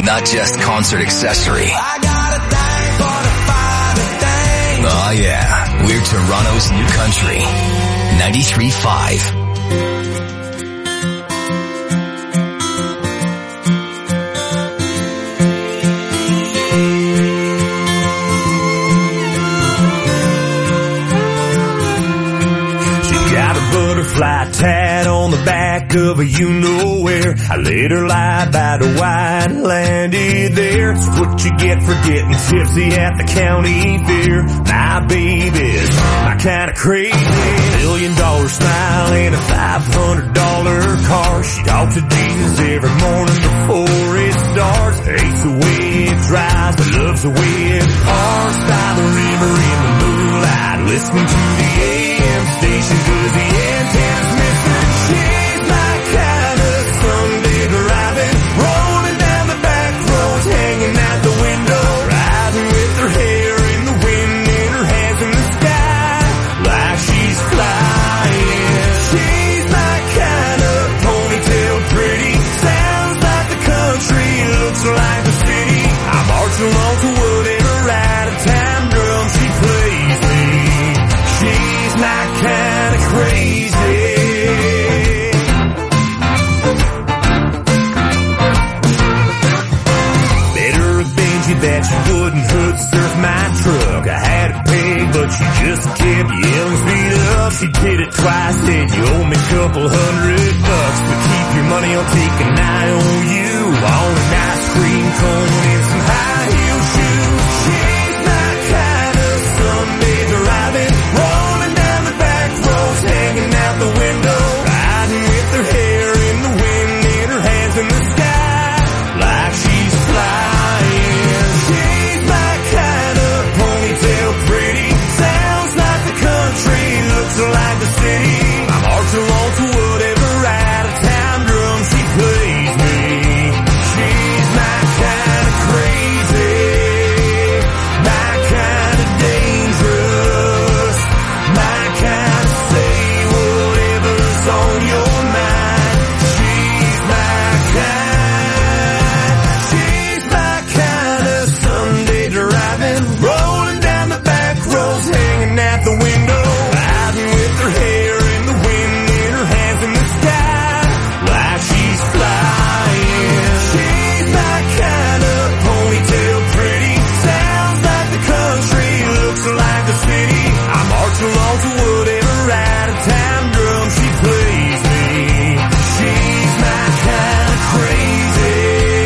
not just concert accessory. I got a thing for the Father thing. Oh yeah, we're Toronto's new country. 93.5. Butterfly tat on the back of a you-know-where. I let her lie by the white and landed there. It's what you get for getting tipsy at the county fair. My baby's my kind of crazy. $1 million smile and a $500 car. She talks to Jesus every morning before it starts. Hates the way it drives, but loves the way it parks by the river in the moonlight, listening to the AM station 'cause the antenna's missing. She's my kind of Sunday driving, rolling down the back roads, hanging out the window, riding with her hair in the wind and her hands in the sky like she's flying. She's my kind of ponytail pretty, sounds like the country, looks like the city. I march along to whatever out of time drum she plays me. She's my kind of crazy. Better avenge you that you wouldn't hood surf my truck. I had it paid, but she just kept yelling speed up. She did it twice, said you owe me a couple $100, but keep your money, I'll take an eye on you. On an ice cream cone and some high heel shoes. She's my kind of Sunday driving, rolling down the back roads, hanging out the window, riding with her hair in the wind and her hands in the sky like she's flying. She's my kind of ponytail pretty, sounds like the country, looks like the city. I march along to whatever out of town drum she plays me. She's my kind of crazy, my kind of dangerous, my kind of say whatever's on your mind. She's my kind of Sunday driving, rolling down the back roads, hanging out the window, riding with her hair in the wind and her hands in the sky like she's flying. She's my kind of ponytail pretty, sounds like the country, looks like the city. I march along to whatever out of town drum she plays me. She's my kind of crazy,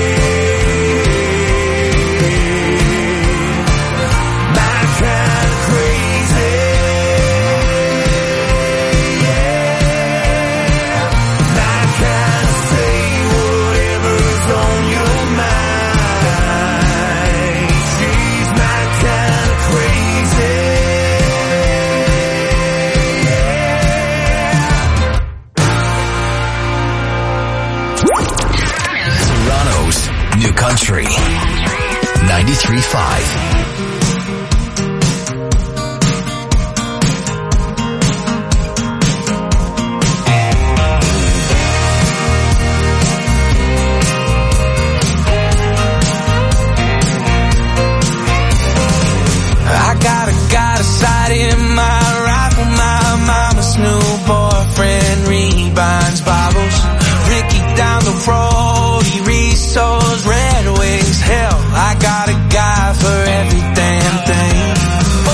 my kind of crazy, yeah. My kind of say whatever's on your mind. She's my kind of crazy, Toronto's new country. 93.5. I got a sight in my rifle, my mama's new boyfriend rebinds Bibles. Ricky down the road, he reads those Red Wings. Hell, I got a guy for every damn thing. Oh,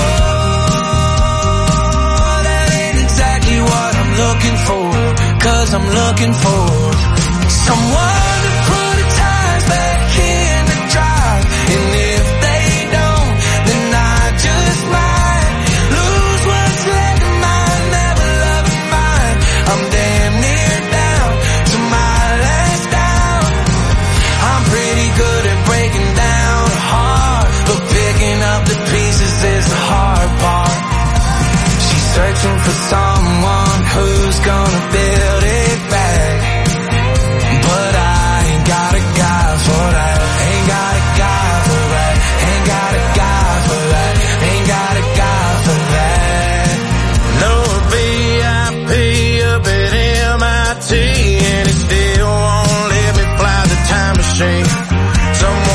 that ain't exactly what I'm looking for, 'cause I'm looking for someone to put the tires back in the drive. And if they don't, then I just might lose what's left of mine, never loving mine. I'm damn near down to my last down. I'm pretty good at breaking down a heart, but picking up the pieces is the hard part. She's searching for someone who's gonna build it back, but I ain't got a guy for that. Ain't got a guy for that. Ain't got a guy for that. Ain't got a guy for that. No VIP up at MIT, and it still won't let me fly the time machine. Some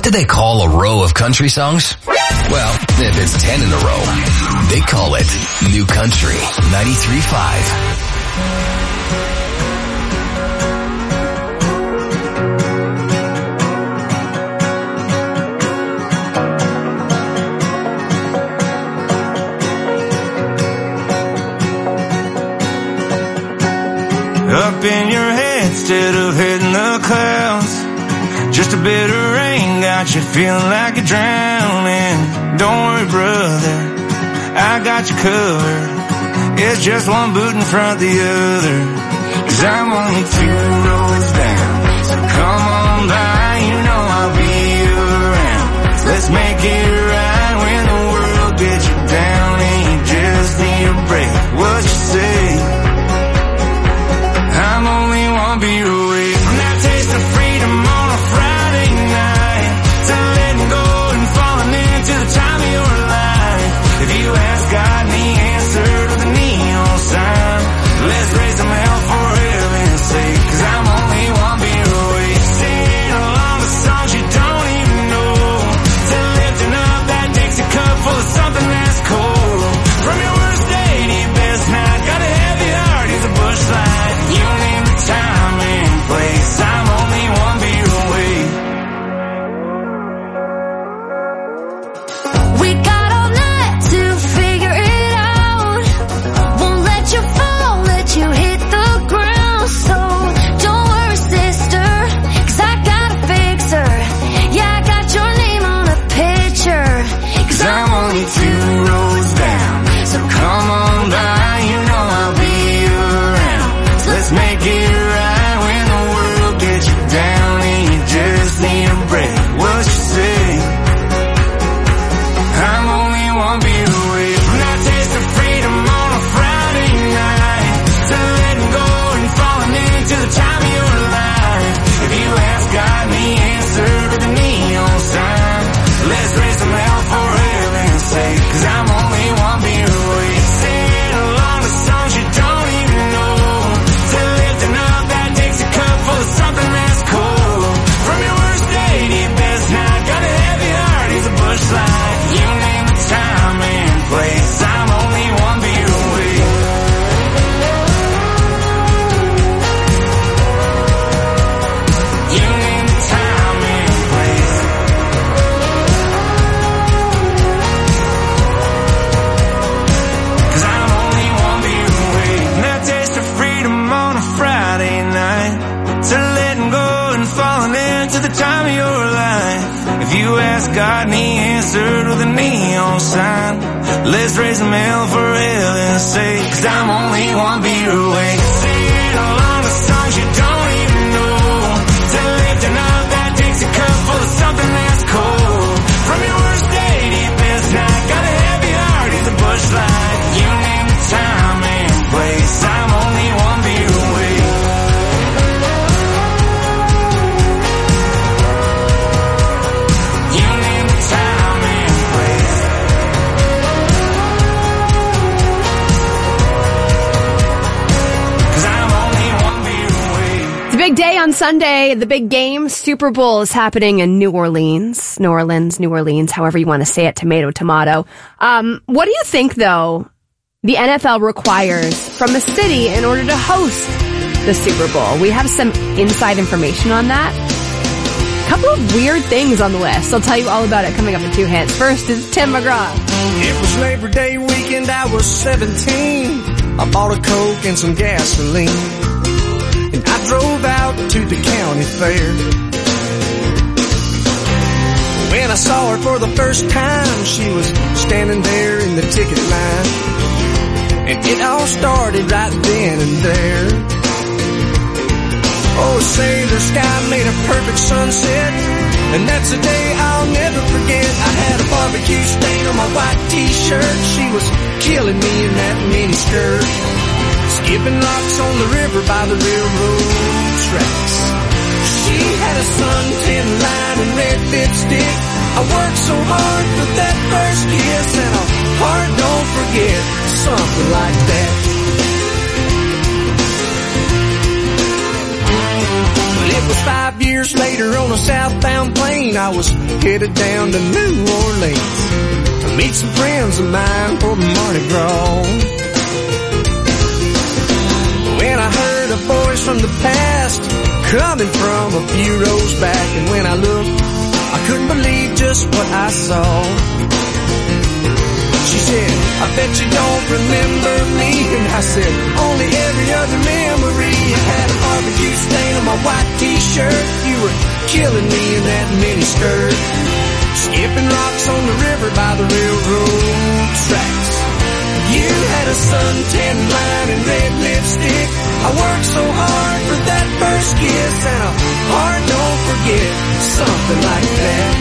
do they call a row of country songs? Well, if it's 10 in a row, they call it New Country 93.5. Up in your head instead of hitting the clouds. Just a bit of rain got you feeling like you're drowning. Don't worry, brother, I got you covered. It's just one boot in front of the other. 'Cause I'm only 2 roads down, so come on by, you know I'll be around. Let's make it right when the world gets you down and you just need a break. What you say? I'm only one beer away from that taste of freedom on a Friday night, to letting go and falling into the time of your life. If you ask God and the answer to the neon sign, let's raise some hell for heaven's sake. 'Cause I'm only one beer away, singing along the songs you don't even know, to lifting up that Dixie cup full of something that's cold. From your worst day to your best night, got a heavy heart, he's a bush light. You name the time and place, I'm only one beer away. We got all night to figure it out. Won't let you fall, let you hit the ground. So don't worry, sister, 'cause I got a fixer. Yeah, I got your name on a picture. 'Cause I'm only 2 roads down, so come on by, you know I'll be around. Let's make it right when the world gets you down and you just need a break. What you say? I'm only one beer away from that taste of freedom on a Friday night, to letting go and falling into the time of your life. If you ask God the answer to the neon sign, let's raise some hell for heaven's sake. 'Cause I'm only one beer away, singing along the songs you don't even know, to lifting up that Dixie cup full of something that's cold. From your worst day to your best night, got a heavy heart, he's a bush light. You name the time and place, I'm only one beer away. You name the time and place. 'Cause I'm only one beer away from that taste of freedom on a Friday night, to letting go and falling into the time of your life. If you ask God and the answer to the neon sign, let's raise some hell for heaven's sake. 'Cause I'm only one beer away, singing along the songs you don't even know, to lifting up that Dixie cup full of something that's cold. From your worst day to your best night, got a heavy heart, he's a bush light. You name the time and place, I'm only one beer away. You name the time and place. 'Cause I'm only one beer away. It's a big day on Sunday. The big game, Super Bowl, is happening in New Orleans, however you want to say it, tomato. What do you think, though, the NFL requires from a city in order to host the Super Bowl? We have some inside information on that. A couple of weird things on the list. I'll tell you all about it coming up in 2 hands. First is Tim McGraw. It was Labor Day weekend, I was 17. I bought a Coke and some gasoline, and I drove out to the county fair. When I saw her for the first time, she was standing there in the ticket line, and it all started right then and there. Oh, say the sky made a perfect sunset, and that's a day I'll never forget. I had a barbecue stain on my white t-shirt. She was killing me in that mini skirt, skipping rocks on the river by the railroad tracks. She had a suntan line and red lipstick. I worked so hard for that first kiss, and a heart don't forget, something like that. Well, it was 5 years years later on a southbound plane, I was headed down to New Orleans to meet some friends of mine for the Mardi Gras. When I heard a voice from the past coming from a few rows back, and when I looked, I couldn't believe just what I saw. She said, I bet you don't remember me. And I said, only every other memory. You had a barbecue stain on my white t-shirt. You were killing me in that mini skirt, skipping rocks on the river by the railroad tracks. You had a suntan line and red lipstick. I worked so hard for that first kiss, and a heart don't forget, something like that.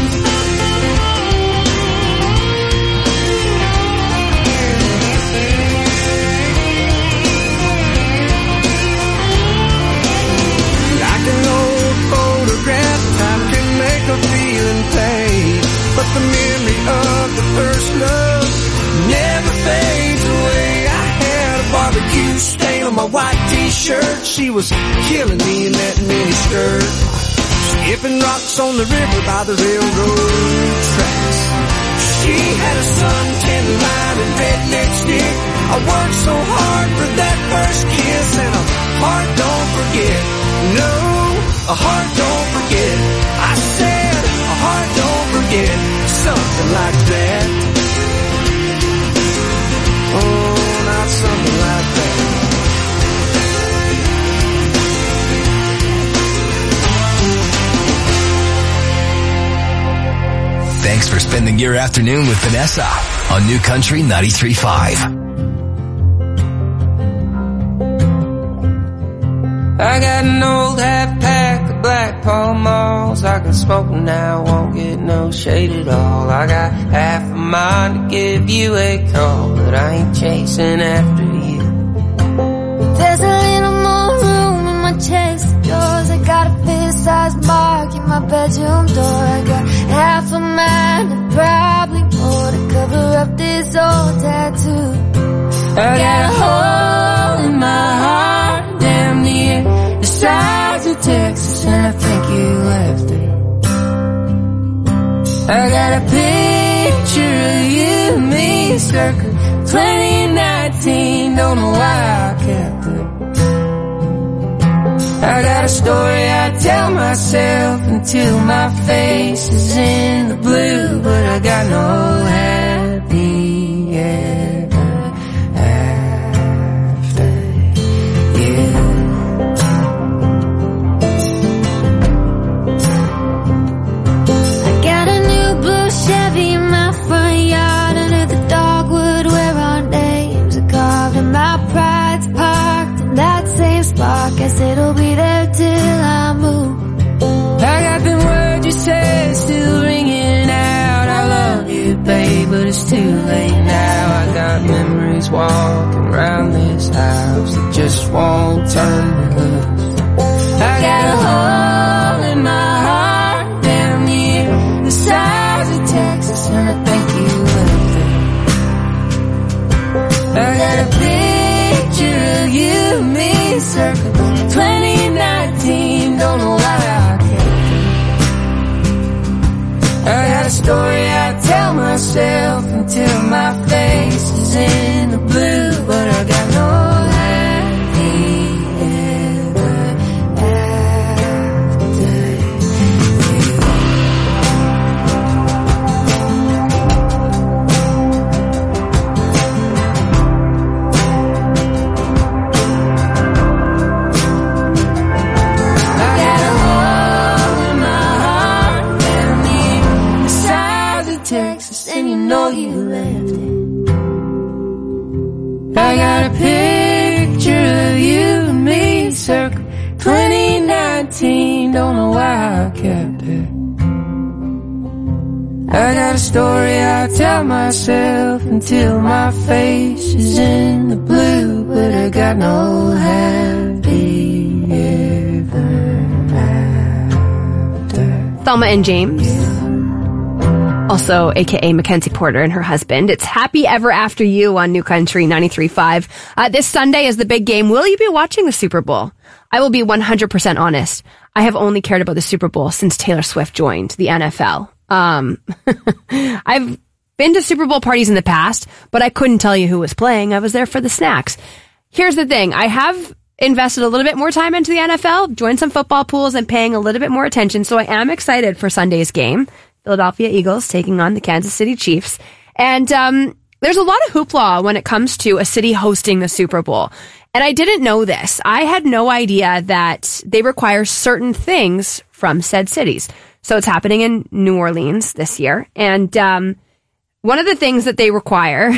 Like an old photograph, time can make a feeling fade, but the memory of the first love never fades away. I had a barbecue stain on my white t-shirt. She was killing me in that mini skirt, skipping rocks on the river by the railroad tracks. She had a suntan line and red lipstick. I worked so hard for that first kiss, and a heart don't forget. No, a heart don't forget. I said a heart don't forget, something like that. Oh, not something like that. Thanks for spending your afternoon with Vanessa on New Country 93.5. I got an old half pack of Black Pall Malls. I can smoke them now, won't get no shade at all. I got half a mind to give you a call, but I ain't chasing after you. There's a little more room in my chest of drawers. I got a fist-sized mark in my bedroom door. I got half a mind and probably more to cover up this old tattoo. I got a hole in my heart, damn near the size of Texas, and I think you left it. I got a picture of you and me, circa 2019, don't know why I kept it. I got a story I tell myself until my face is in the blue, but I got no happy ever after you. I got a new blue Chevy in my front yard, under the dogwood where our names are carved, and my pride's parked in that same spot. Guess it'll be there till I move. I got them words you said still ringing out. I love you, babe, but it's too late now. I got memories walking around this house that just won't turn me loose. I got a hole in my heart, damn near the size of Texas, and I think you left it. I got a picture of you and me, circa 2019, don't know why I kept it. I got a story I tell myself until my face is in the blue, but I got no happy ever after you. I got a hole in my heart, down near the size of Texas, and you know you left it. I got a picture of you and me, circa 2019, don't know why I kept it. I got a story I tell myself until my face is in the blue, but I got no happy ever after. Thelma and James. Also, aka Mackenzie Porter and her husband. It's Happy Ever After You on New Country 93.5. This Sunday is the big game. Will you be watching the Super Bowl? I will be 100% honest. I have only cared about the Super Bowl since Taylor Swift joined the NFL. I've been to Super Bowl parties in the past, but I couldn't tell you who was playing. I was there for the snacks. Here's the thing. I have invested a little bit more time into the NFL, joined some football pools, and paying a little bit more attention. So I am excited for Sunday's game. Philadelphia Eagles taking on the Kansas City Chiefs. And there's a lot of hoopla when it comes to a city hosting the Super Bowl. And I didn't know this. I had no idea that they require certain things from said cities. So it's happening in New Orleans this year. And one of the things that they require,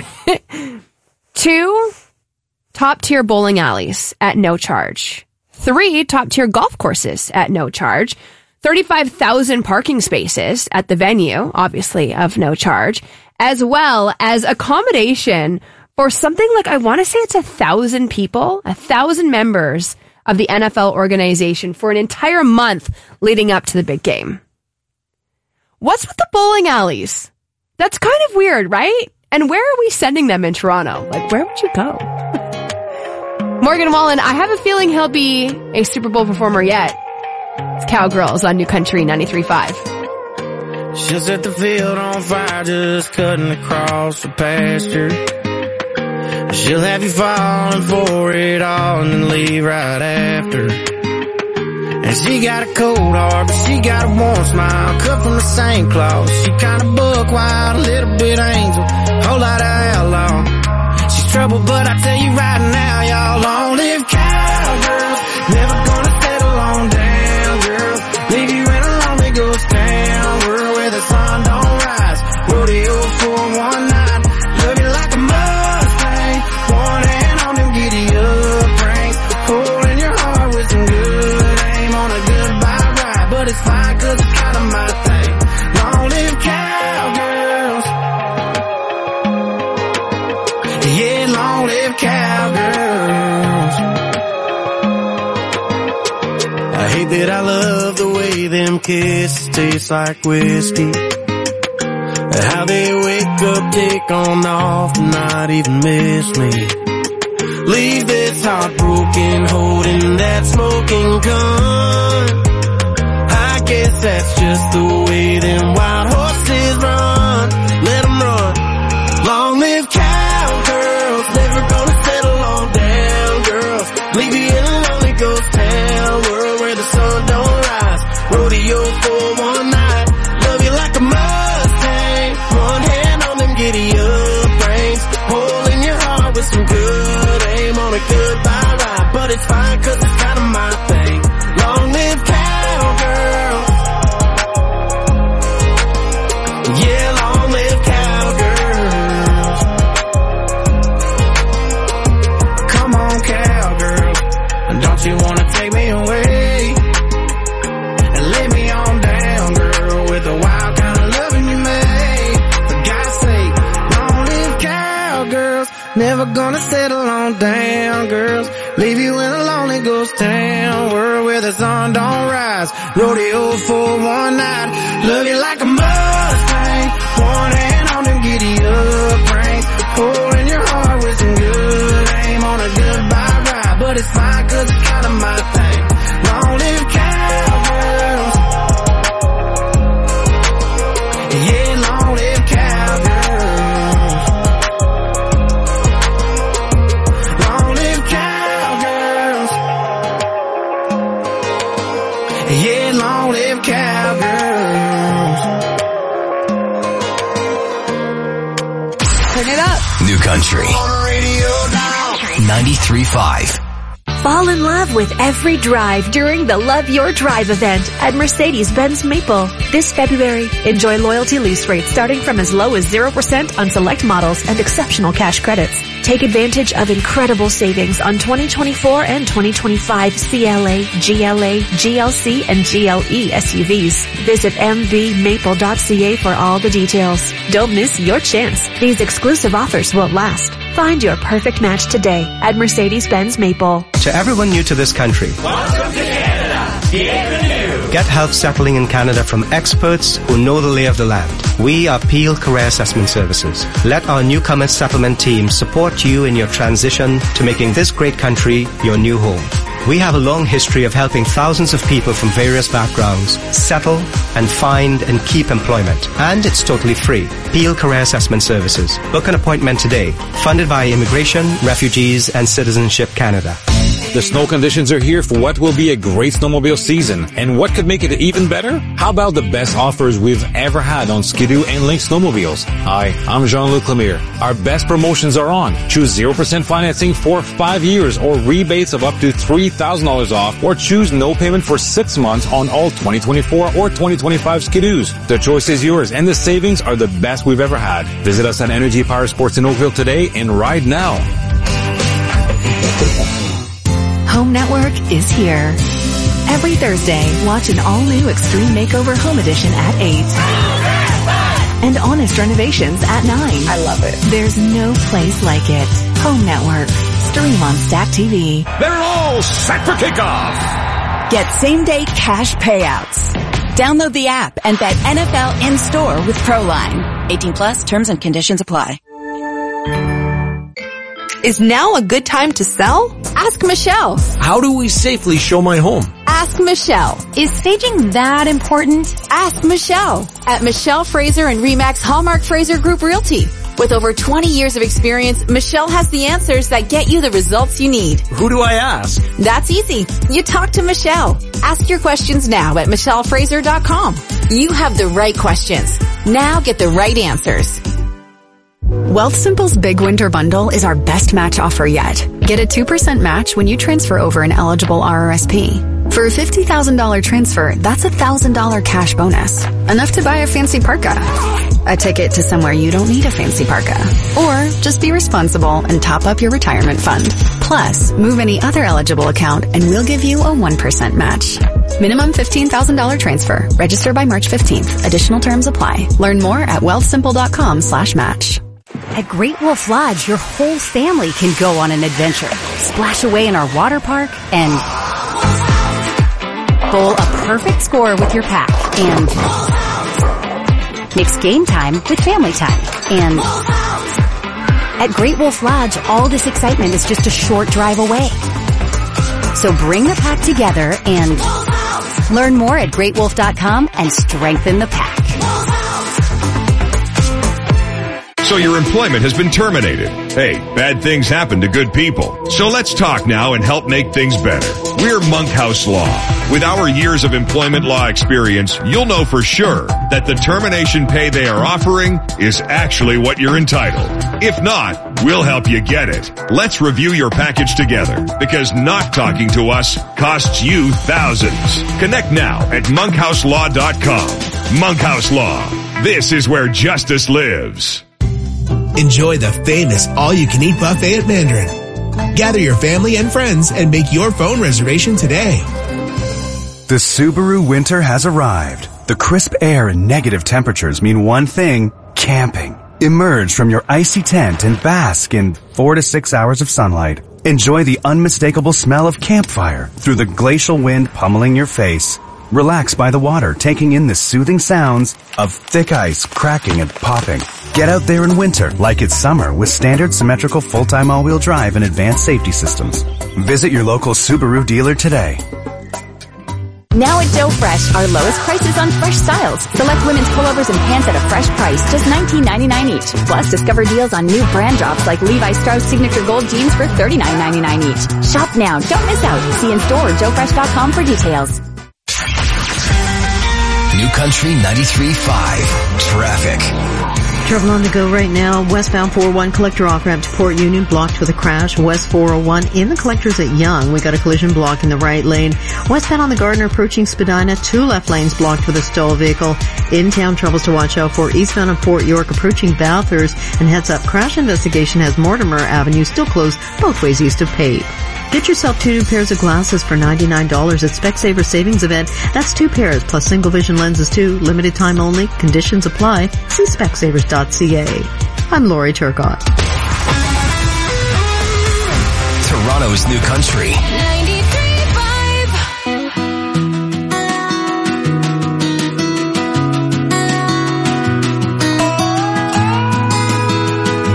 2 top-tier bowling alleys at no charge, 3 top-tier golf courses at no charge, 35,000 parking spaces at the venue, obviously of no charge, as well as accommodation for something like, I want to say it's 1,000 people, 1,000 members of the NFL organization for an entire month leading up to the big game. What's with the bowling alleys? That's kind of weird, right? And where are we sending them in Toronto? Like, where would you go? Morgan Wallen, I have a feeling he'll be a Super Bowl performer yet. It's Cowgirls on New Country 93.5. She'll set the field on fire, just cutting across the pasture. She'll have you falling for it all and then leave right after. And she got a cold heart, but she got a warm smile, cut from the same cloth. She kinda buck wild, a little bit angel, whole lot of outlaw. She's trouble, but I tell you right now, y'all, long live cowgirls. Never gonna settle on down, girls. Leave you in a lonely ghost town, world where the sun don't rise. Rodeo for one night, love you like a Mustang. One hand on them giddy up rings, holding your heart with some good aim on a goodbye ride. But it's fine, cause it's kinda my thing. Long live cowgirls. Yeah, long live cowgirls. I hate that I love the way them kisses taste like whiskey. How they wake up, take on off, and not even miss me. Leave this heart broken, holding that smoking gun. I guess that's just the way them wild horses run. Let them run. Long live cowgirls, never gonna settle on down, girls. Leave you in a lonely ghost town, world where the sun don't rise. Rodeo for one night, love you like a Mustang. One hand on them giddy up reins, holding your heart with some good aim on a goodbye ride. But it's fine, cause it's kinda my thing. Long live cowgirls. Yeah, long live cowgirls. Come on, cowgirl, don't you wanna take me away and lay me on down, girl, with the wild kind of loving you made. For God's sake, long live cowgirls. Never gonna settle on down, girls. Leave you in a lonely ghost town, world where the sun don't rise. Rodeo for one night, love you like a Mustang. One hand on them giddy up reins, holding your heart with some good aim on a goodbye ride. But it's fine, cause it's kinda my thing. Long live cowgirls. Yeah, long live cowgirls. Long live cowgirls. Yeah, long live cowgirls. Turn it up. New Country 93.5. Fall in love with every drive during the Love Your Drive event at Mercedes-Benz Maple. This February, enjoy loyalty lease rates starting from as low as 0% on select models and exceptional cash credits. Take advantage of incredible savings on 2024 and 2025 CLA, GLA, GLC, and GLE SUVs. Visit mvmaple.ca for all the details. Don't miss your chance. These exclusive offers won't last. Find your perfect match today at Mercedes-Benz Maple. To everyone new to this country, Welcome to Canada. Bienvenue. get help settling in Canada from experts who know the lay of the land. We are Peel Career Assessment Services. Let our newcomer settlement team support you in your transition to making this great country your new home. We have a long history of helping thousands of people from various backgrounds settle and find and keep employment. And it's totally free. Peel Career Assessment Services. Book an appointment today. Funded by Immigration, Refugees and Citizenship Canada. The snow conditions are here for what will be a great snowmobile season. And what could make it even better? How about the best offers we've ever had on Ski-Doo and Lynx snowmobiles? Hi, I'm Jean-Luc Lemire. Our best promotions are on. Choose 0% financing for 5 years or rebates of up to $3,000 off, or choose no payment for 6 months on all 2024 or 2025 Ski-Doos. The choice is yours and the savings are the best we've ever had. Visit us at Energy Power Sports in Oakville today and ride now. Home Network is here. Every Thursday, watch an all-new Extreme Makeover Home Edition at 8. And Honest Renovations at 9. I love it. There's no place like it. Home Network. Stream on Stack TV. They're all set for kickoff. Get same-day cash payouts. Download the app and bet NFL in-store with Proline. 18 plus, terms and conditions apply. Is now a good time to sell? Ask Michelle. How do we safely show my home? Ask Michelle. Is staging that important? Ask Michelle at Michelle Fraser and RE/MAX Hallmark Fraser Group Realty. With over 20 years of experience, Michelle has the answers that get you the results you need. Who do I ask? That's easy. You talk to Michelle. Ask your questions now at michellefraser.com. You have the right questions. Now get the right answers. Wealthsimple's Big Winter Bundle is our best match offer yet. Get a 2% match when you transfer over an eligible RRSP. For a $50,000 transfer, that's a $1,000 cash bonus. Enough to buy a fancy parka. A ticket to somewhere you don't need a fancy parka. Or just be responsible and top up your retirement fund. Plus, move any other eligible account and we'll give you a 1% match. Minimum $15,000 transfer. Register by March 15th. Additional terms apply. Learn more at wealthsimple.com/match. At Great Wolf Lodge, your whole family can go on an adventure. Splash away in our water park and bowl a perfect score with your pack and mix game time with family time. And at Great Wolf Lodge, all this excitement is just a short drive away. So bring the pack together and learn more at greatwolf.com and strengthen the pack. So your employment has been terminated. Hey, bad things happen to good people. So let's talk now and help make things better. We're Monkhouse Law. With our years of employment law experience, you'll know for sure that the termination pay they are offering is actually what you're entitled. If not, we'll help you get it. Let's review your package together, because not talking to us costs you thousands. Connect now at monkhouselaw.com. Monkhouse Law. This is where justice lives. Enjoy the famous all-you-can-eat buffet at Mandarin. Gather your family and friends and make your phone reservation today. The Subaru winter has arrived. The crisp air and negative temperatures mean one thing: camping. Emerge from your icy tent and bask in 4 to 6 hours of sunlight. Enjoy the unmistakable smell of campfire through the glacial wind pummeling your face. Relax by the water, taking in the soothing sounds of thick ice cracking and popping. Get out there in winter like it's summer with standard symmetrical full-time all-wheel drive and advanced safety systems. Visit your local Subaru dealer today. Now at Joe Fresh, our lowest prices on fresh styles. Select women's pullovers and pants at a fresh price, just $19.99 each. Plus, discover deals on new brand drops like Levi Strauss Signature Gold jeans for $39.99 each. Shop now. Don't miss out. See in store or joefresh.com for details. New Country 93.5 Traffic. Travel on the go right now. Westbound 401 collector off ramp to Port Union blocked with a crash. West 401 in the collectors at Young. We got a collision block in the right lane. Westbound on the Gardner approaching Spadina. 2 left lanes blocked with a stall vehicle. In-town troubles to watch out for. Eastbound on Fort York approaching Bathurst. And heads up, crash investigation has Mortimer Avenue still closed both ways east of Pape. Get yourself 2 new pairs of glasses for $99 at Specsavers Savings Event. That's 2 pairs plus single vision lenses too. Limited time only. Conditions apply. See Specsavers.ca. I'm Lori Turcott. Toronto's New Country. 93.5.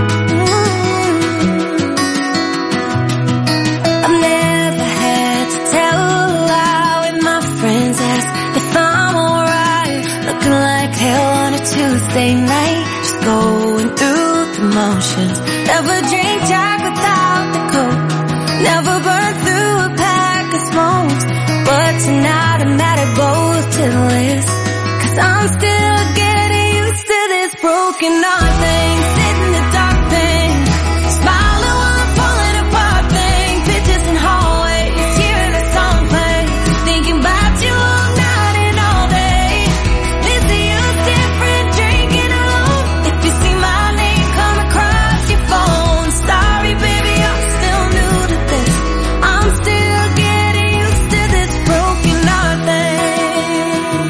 I've never had to Tuesday night, just going through the motions. Never drink Jack without the Coke, never burn through a pack of smokes. But tonight I'm mad at both to the list, 'cause I'm still getting used to this broken heart thing. Sit in the dark thing, smiling while I'm falling apart thing. Pictures in hallways, hearing a song play, thinking about you all night and all day. Missing you different, drinking alone. If you see my name come across your phone, sorry baby, I'm still new to this. I'm still getting used to this broken heart thing.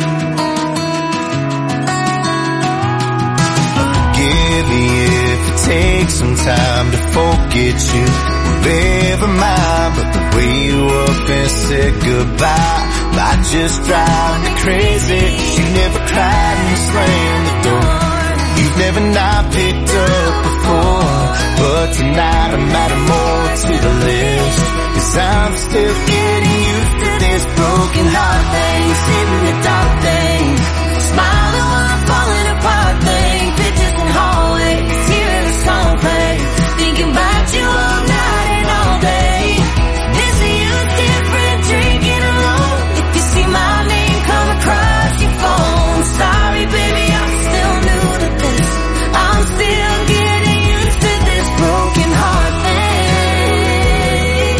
Forgive me if it takes some time to forget you. Whatever mine, but the way you up and said goodbye might just drive me crazy. You never cried and slammed the door. You've never not picked up before, but tonight I'm adding more to the list, 'cause I'm still getting used to this broken heart thing. Sitting in the dark thing, smiling while I'm falling apart thing. Pictures in hallways, hearing a song play, thinking about you all night and all day. Missing you different, drinking alone. If you see my name come across your phone, sorry baby, I'm still new to this. I'm still getting used to this broken heart thing.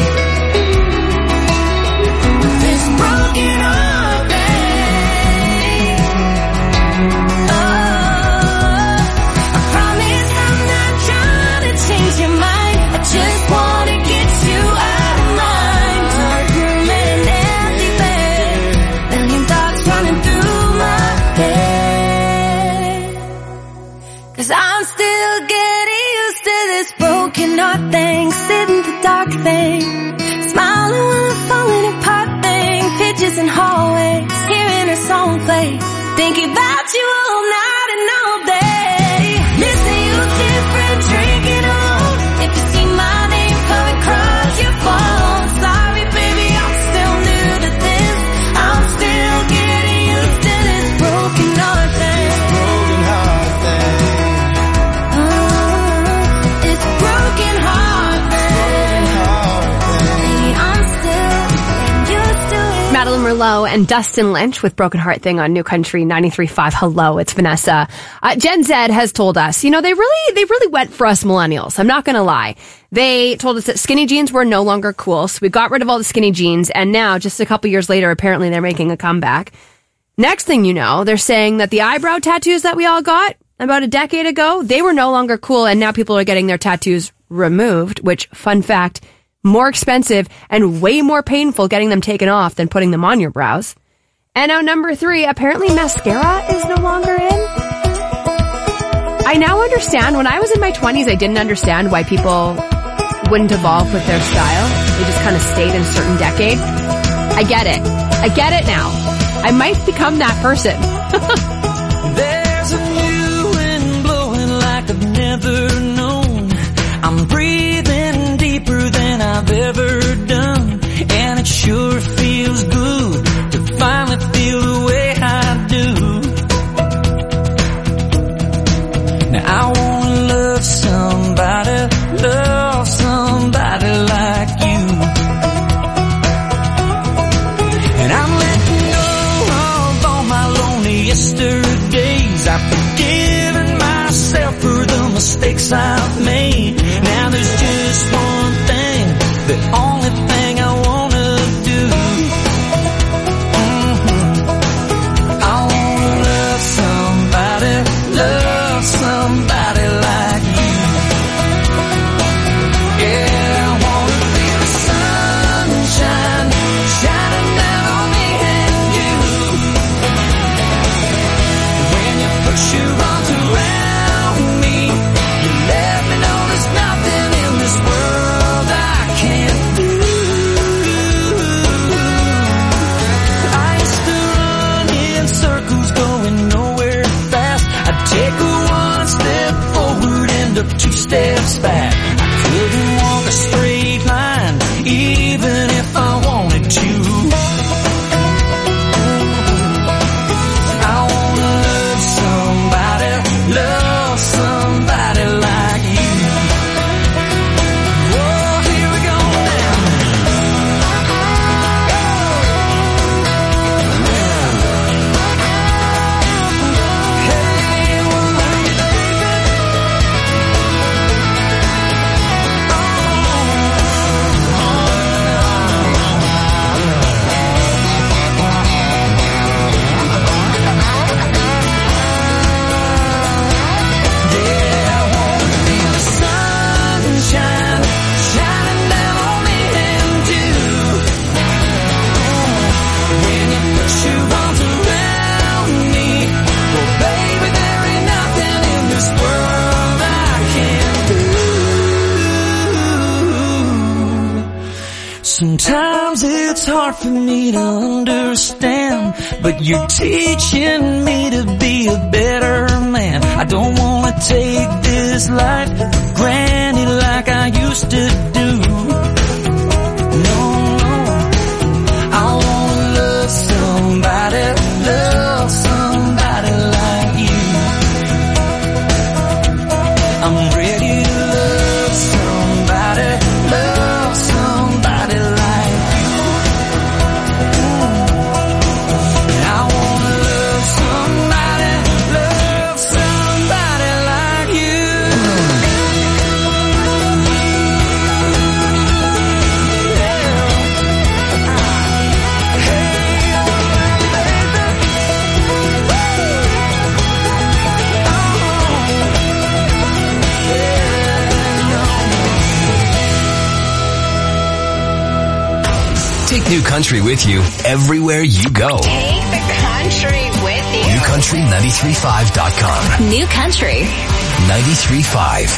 This broken heart thing. Oh, I promise I'm not trying to change your mind. I just want to get you out of mind. Dark room and empty bed, million thoughts running through my head. 'Cause I'm still getting used to this broken heart thing. Sit in the dark thing, smiling while I'm falling apart thing. Pictures in hallways, hearing her song play, thinking about you all night and all day. Missing you different, drinking alone. If you see my name come across your phone, sorry baby, I'm still new to this. I'm still getting used to this broken heart thing. Broken heart thing. It's broken heart thing. I'm still getting used to it. Madeline Merlot and Dustin Lynch with Broken Heart Thing on New Country 93.5. Hello, it's Vanessa. Gen Z has told us, they really went for us millennials. I'm not going to lie. They told us that skinny jeans were no longer cool, so we got rid of all the skinny jeans, and now, just a couple years later, apparently they're making a comeback. Next thing you know, they're saying that the eyebrow tattoos that we all got about a decade ago, they were no longer cool, and now people are getting their tattoos removed, which, fun fact, more expensive and way more painful getting them taken off than putting them on your brows. And now number 3, apparently mascara is no longer in. I now understand. When I was in my 20s, I didn't understand why people wouldn't evolve with their style. They just kind of stayed in a certain decade. I get it. I get it now. I might become that person. There's a new wind blowing like I've never known. I'm breathing deeper than I've ever done, and it sure feels good to finally feel the way I do. Now I wanna love somebody like you. And I'm letting go of all my lonely yesterdays. I've forgiven myself for the mistakes I've made. Now there's just one thing, the only thing I wanna do. I wanna love somebody like you. Yeah, I wanna feel the sunshine shining down on me and you. When you push your arms around me, you let me know there's nothing in this world I can't do. I used to run in circles going nowhere fast. I'd take one step forward, end up 2 steps back. I couldn't walk a straight line, even if I wanted to. I wanna love somebody Sometimes it's hard for me to understand, but you're teaching me to be a better man. I don't wanna take this life for granted like I used to do. No, I wanna love somebody like you. I'm ready to love somebody like you. I wanna love somebody like you. Take New Country with you everywhere you go. Take the country with you. NewCountry935.com. New Country 93.5.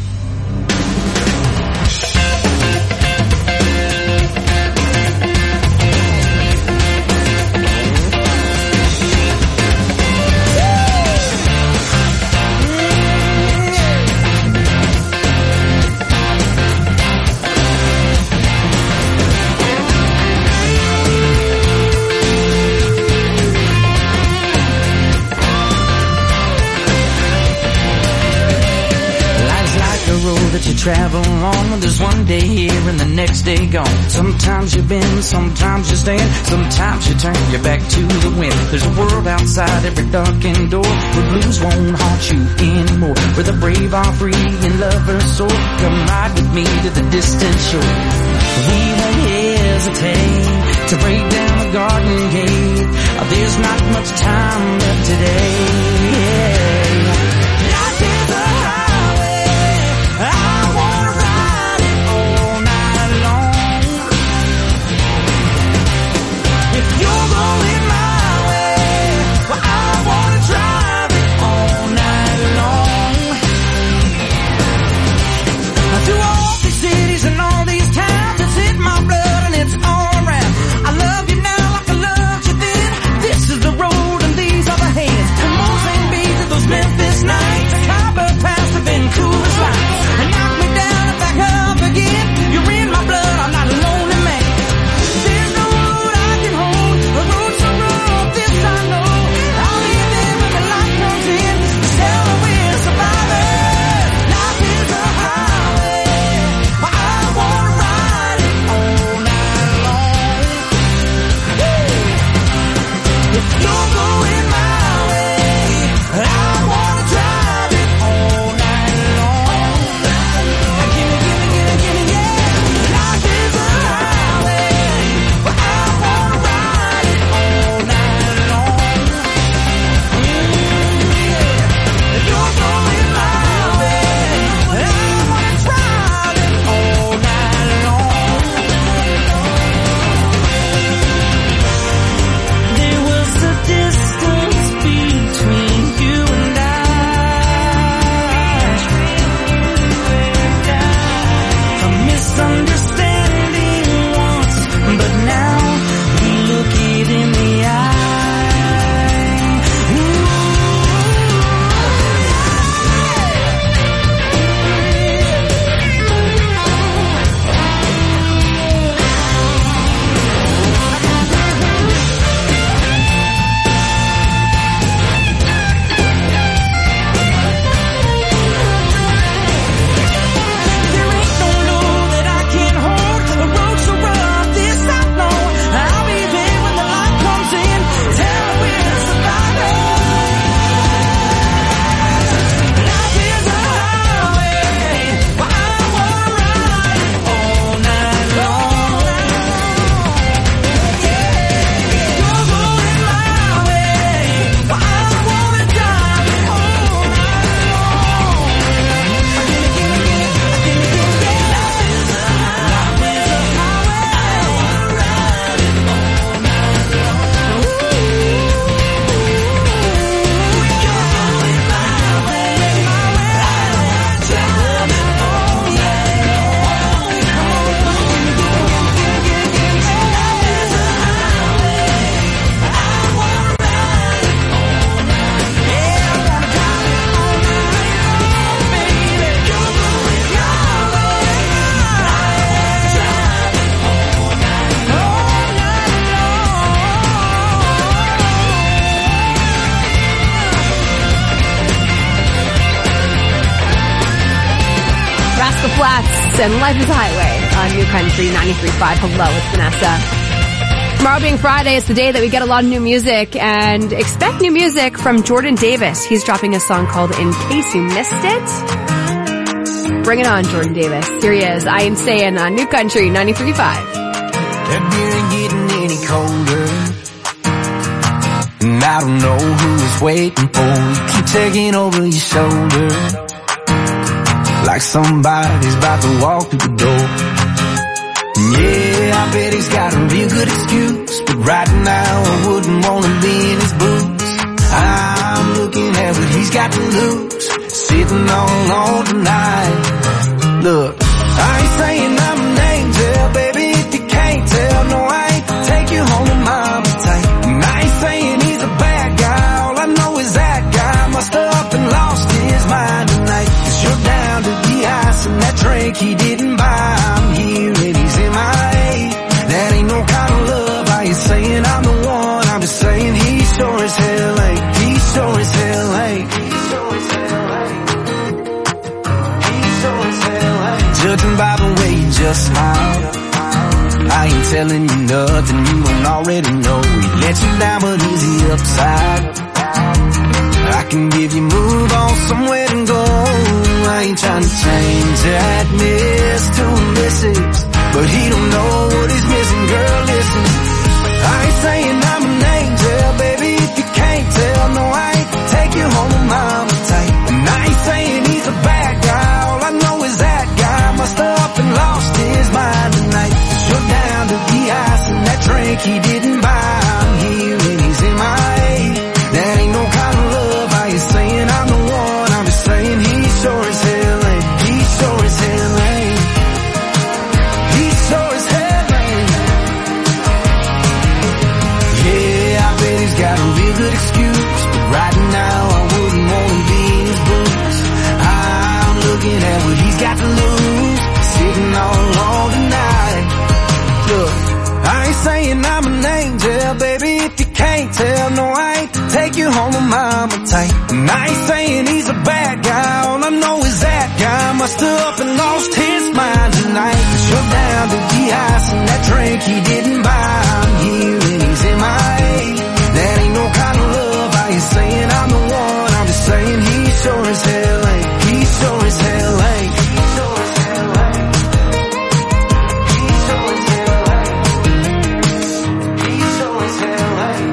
That you travel on, there's one day here and the next day gone. Sometimes you bend, sometimes you stand, sometimes you turn your back to the wind. There's a world outside every darkened door where blues won't haunt you anymore, where the brave are free and lovers soar. Come ride with me to the distant shore. We won't hesitate to break down the garden gate. There's not much time left today. Life is a those and Life is a Highway on New Country 93.5. Hello, it's Vanessa. Tomorrow being Friday, it's the day that we get a lot of new music, and expect new music from Jordan Davis. He's dropping a song called In Case You Missed It. Bring it on, Jordan Davis. Here he is. I Am Saying on New Country 93.5. That beer ain't getting any colder, and I don't know who is waiting for you. Keep taking over your shoulder, like somebody's about to walk through the door. Yeah, I bet he's got a real good excuse, but right now I wouldn't want to be in his boots. I'm looking at what he's got to lose, sitting on tonight. Look, I ain't saying I'm an angel, baby, if you can't tell. No, I ain't take you home with my appetite. And I ain't saying he's a bad guy, all I know is that guy must have up and lost his mind tonight. 'Cause you're down to the ice and that drink he didn't buy. I'm here and he's in my A. That ain't no kind of love. I ain't saying I'm the one, I'm just saying he sure as hell ain't. He sure as hell ain't. He sure as hell ain't. He sure as hell ain't. Judging by the way you just smile, I ain't telling you nothing you don't already know. He let you down, but is he upside? I can give you move on somewhere to go. I ain't trying to change that miss to a missus, but he don't know what he's missing, girl, listen. I ain't saying I'm an angel, baby, if you can't tell. No, I ain't take you home with mama tight. And I ain't saying he's a bad guy, all I know is that guy must have up and lost his mind tonight. 'Cause you're down to the ice and that drink he didn't buy. I'm here and he's in my A. That ain't no kind of love. I ain't saying I'm the one, I'm just saying he sure as hell ain't. He sure as hell ain't. He sure as hell ain't. Yeah, I bet he's got a real good excuse, but right now I wouldn't want to be in his boots. I'm looking at what he's got to lose, sitting all tonight. Look, I ain't saying I'm an angel, baby, if you can't tell. No, I ain't take you home with mama tight. And I ain't saying he's a bad guy, all I know is that guy must have up and lost his mind tonight. 'Cause you're down to the ice and that drink he didn't buy. I'm here and he's in my A. That ain't no kind of love. I ain't saying I'm the one, I'm just saying he sure as hell ain't. He sure as hell ain't. He sure as hell ain't. He sure as hell ain't. He sure as hell ain't.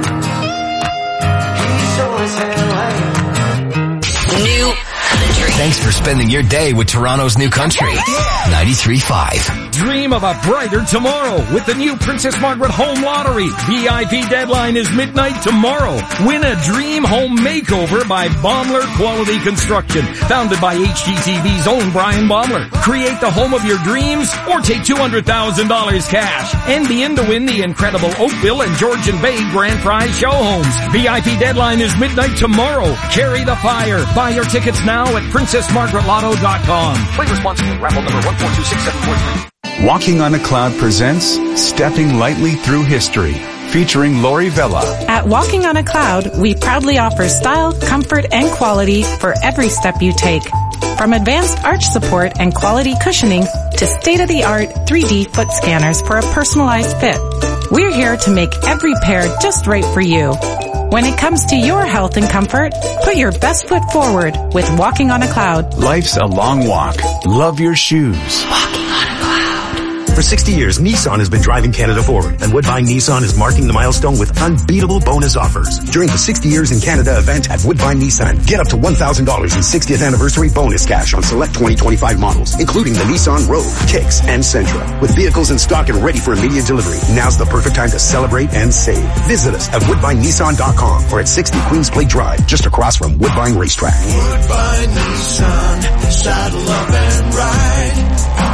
He sure as hell ain't. New Country. Thanks for spending your day with Toronto's New Country 93.5. Dream of a brighter tomorrow with the new Princess Margaret Home Lottery. VIP deadline is midnight tomorrow. Win a dream home makeover by Baumler Quality Construction. Founded by HGTV's own Brian Baumler. Create the home of your dreams or take $200,000 cash. And be in to win the incredible Oakville and Georgian Bay Grand Prize show homes. VIP deadline is midnight tomorrow. Carry the fire. Buy your tickets now at PrincessMargaretLotto.com. Play responsibly. Raffle number 1426743. Walking on a Cloud presents Stepping Lightly Through History, featuring Lori Vella. At Walking on a Cloud, we proudly offer style, comfort, and quality for every step you take. From advanced arch support and quality cushioning to state-of-the-art 3D foot scanners for a personalized fit. We're here to make every pair just right for you. When it comes to your health and comfort, put your best foot forward with Walking on a Cloud. Life's a long walk. Love your shoes. Walking on a Cloud. For 60 years, Nissan has been driving Canada forward, and Woodbine Nissan is marking the milestone with unbeatable bonus offers. During the 60 Years in Canada event at Woodbine Nissan, get up to $1,000 in 60th anniversary bonus cash on select 2025 models, including the Nissan Rogue, Kicks, and Sentra. With vehicles in stock and ready for immediate delivery, now's the perfect time to celebrate and save. Visit us at WoodbineNissan.com or at 60 Queens Plate Drive, just across from Woodbine Racetrack. Woodbine Nissan, saddle up and ride.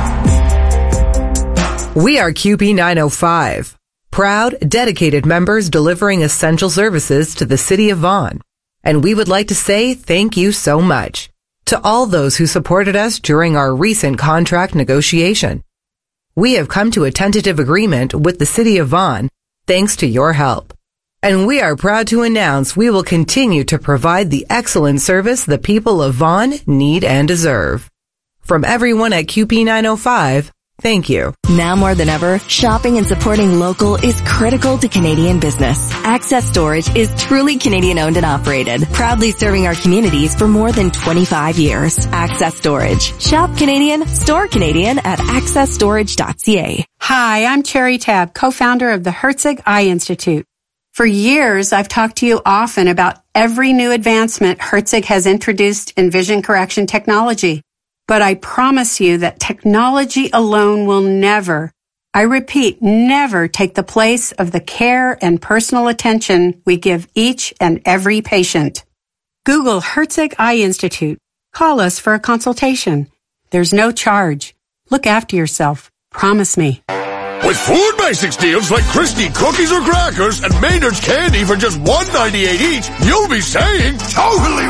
We are QP 905, proud, dedicated members delivering essential services to the city of Vaughan. And we would like to say thank you so much to all those who supported us during our recent contract negotiation. We have come to a tentative agreement with the city of Vaughan thanks to your help. And we are proud to announce we will continue to provide the excellent service the people of Vaughan need and deserve. From everyone at QP905, thank you. Now more than ever, shopping and supporting local is critical to Canadian business. Access Storage is truly Canadian owned and operated, proudly serving our communities for more than 25 years. Access Storage. Shop Canadian, store Canadian at accessstorage.ca. Hi, I'm Cherry Tabb, co-founder of the Herzig Eye Institute. For years, I've talked to you often about every new advancement Herzig has introduced in vision correction technology. But I promise you that technology alone will never, I repeat, never take the place of the care and personal attention we give each and every patient. Google Herzig Eye Institute. Call us for a consultation. There's no charge. Look after yourself. Promise me. With Food Basics deals like Christie cookies or crackers and Maynard's candy for just $1.98 each, you'll be saying, totally